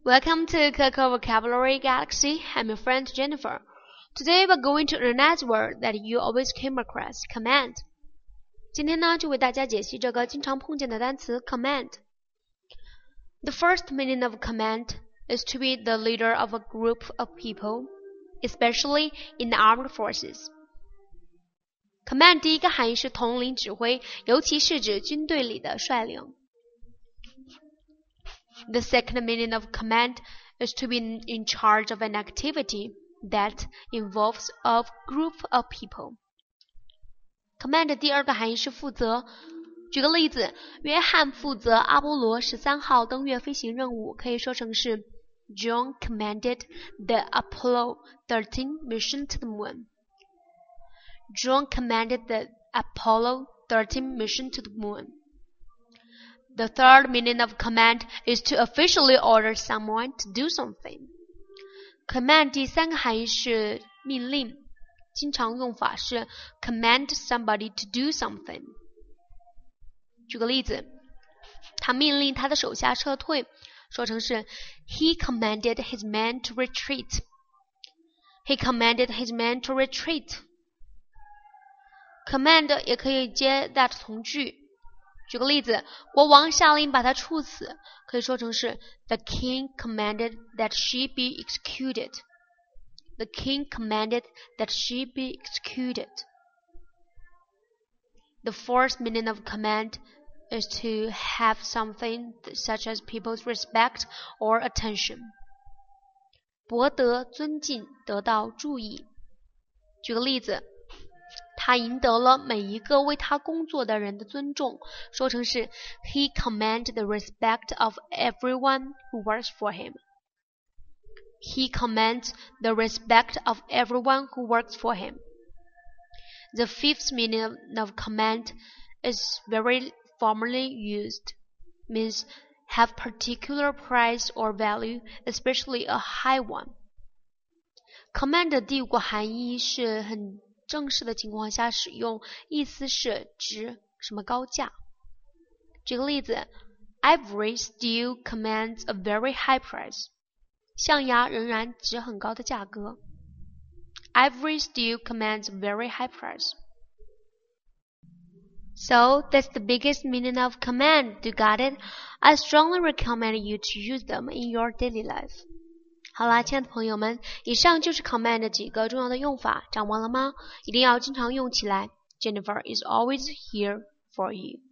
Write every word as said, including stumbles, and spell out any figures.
Welcome to Coco Vocabulary Galaxy. I'm your friend Jennifer. Today we're going to a nice word that you always came across, command. 今天呢，就为大家解析这个经常碰见的单词 command. The first meaning of command is to be the leader of a group of people, especially in the armed forces. Command 第一个含义是统领指挥，尤其是指军队里的率领。The second meaning of command is to be in charge of an activity that involves a group of people. Command 第二个含义是负责。举个例子，约翰负责阿波罗十三号登月飞行任务，可以说成是 John commanded the Apollo thirteen mission to the moon. John commanded the Apollo thirteen mission to the moon.The third meaning of command is to officially order someone to do something. Command 第三个含义是命令，经常用法是 command somebody to do something. 举个例子，他命令他的手下撤退，说成是 He commanded his men to retreat. He commanded his men to retreat. Command 也可以接 that 从句。举个例子，国王下令把他处死，可以说成是 The king commanded that she be executed. The king commanded that she be executed. The fourth meaning of command is to have something such as people's respect or attention. 博得尊敬，得到注意。举个例子，他赢得了每一个为他工作的人的尊重，说成是 He commanded the respect of everyone who works for him. He commands the respect of everyone who works for him. The fifth meaning of command is very formally used, means have particular price or value, especially a high one. Command 的第五个含义是很正式的情况下使用，意思是值什么高价。举个例子 Ivory still commands a very high price. 象牙仍然值很高的价格。Ivory still commands a very high price. So that's the biggest meaning of command. You got it? I strongly recommend you to use them in your daily life. 好啦，亲爱的朋友们，以上就是 command 的几个重要的用法，掌握了吗？一定要经常用起来。Jennifer is always here for you.